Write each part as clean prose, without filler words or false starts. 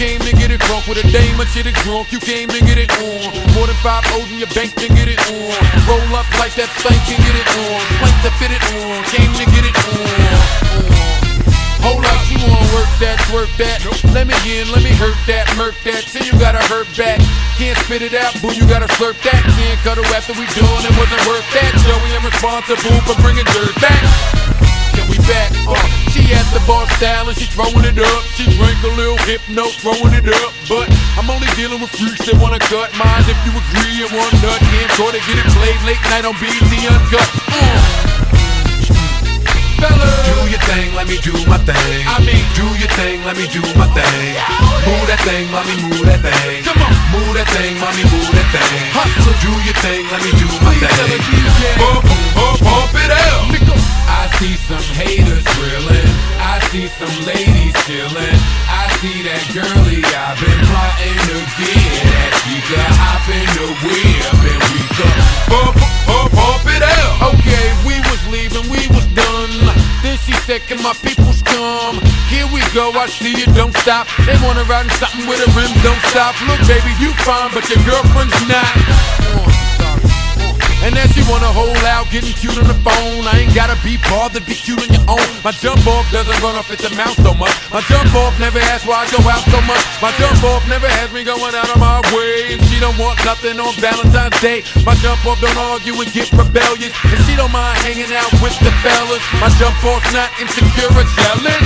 came to get it drunk with a dame, but shit is drunk. You came to get it on. More than 5 O's in your bank to get it on. Roll up like that thing can get it on. Plank to fit it on. Came to get it on. Hold up, you wanna work that, twerk that. Let me in, let me hurt that, murk that. Till you gotta hurt back. Can't spit it out, boo, you gotta slurp that. Can't cuddle after we done, it wasn't worth that. Joey, I'm responsible for bringing dirt back. Can we back? She at the bar style and she throwing it up. She drank a little hypno, throwing it up. But I'm only dealing with freaks that wanna cut mine. If you agree and one nut, can't try to get it played late night on BET Uncut. Fellas, do your thing, let me do my thing. I mean, do your thing, let me do my thing. Move that thing, mommy, move that thing. Come on, move that thing, mommy, move that thing. Hustler, do your thing, let me do my thing. Pump it out. I see some haters drilling. I see some ladies chilling. I see that girlie I've been plotting to get at. She could hop in the whip and we could pump it out. Okay, we was leaving, we was done. Then she said, can my peoples come? Here we go, I see you, don't stop. They wanna ride in something with a rim, don't stop. Look, baby, you fine, but your girlfriend's not. And then she wanna hold out, getting cute on the phone. I ain't gotta be bothered, be cute on your own. My jump off doesn't run off at the mouth so much. My jump off never asks why I go out so much. My jump off never has me going out of my way. And she don't want nothing on Valentine's Day. My jump off don't argue and get rebellious. And she don't mind hanging out with the fellas. My jump off's not insecure or jealous.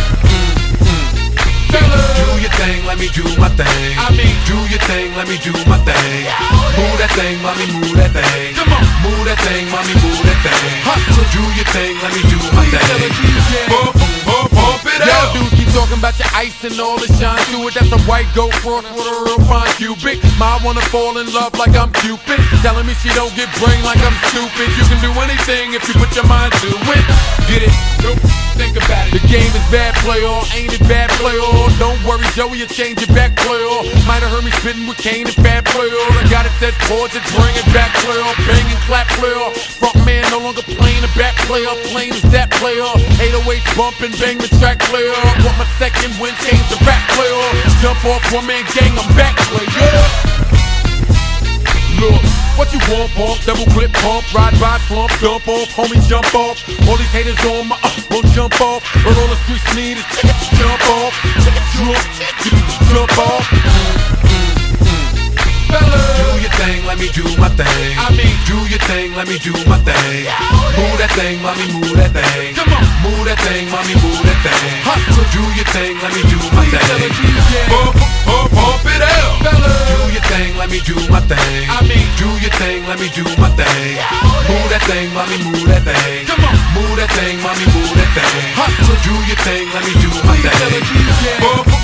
Do your thing, let me do my thing. I mean, do your thing, let me do my thing. Move that thing, mommy, move that thing. Come on, move that thing, mommy, move that thing. Hustler, do your thing, let me do my thing. Pump it out. Y'all dudes keep talking about your ice and all the shine to it. That's a white gold cross with a real fine cubic. My wanna fall in love like I'm Cupid. Telling me she don't get brain like I'm stupid. You can do anything if you put your mind to it. Get it? Nope. Think about it. The game is bad, play all. Ain't it bad, play all? Don't worry, Joey, you change it back, play all. Might have heard me spitting with Kane and Fat, play all. I got it set chords and bring it back, play all. Bang and clap, play all. Front man no longer playing the back, play all. Plain as that, play all. 808 bump and bang the track, play all. Want my second win, change the rap, play all. Jump off, one man gang, I'm back, play all. Look, what you want, pump, double clip, pump, ride by, slump, dump off, homie, jump off. All these haters on my won't jump off, but all the streets need is jump off, jump off. Fellas, do your thing, let me do my thing. I mean, do your thing, let me do my thing. Move that thing, mommy, move that thing. Come on, move that thing, mommy, move that thing. Hustler, do your thing, let me do my thing. Pump it out. Fellas, do your thing, let me do my thing. I mean, do your thing, let me do my thing. Move that thing, mommy, move that thing. Come on, move that thing, mommy, move that thing. Hustler, do your thing, let me do my thing.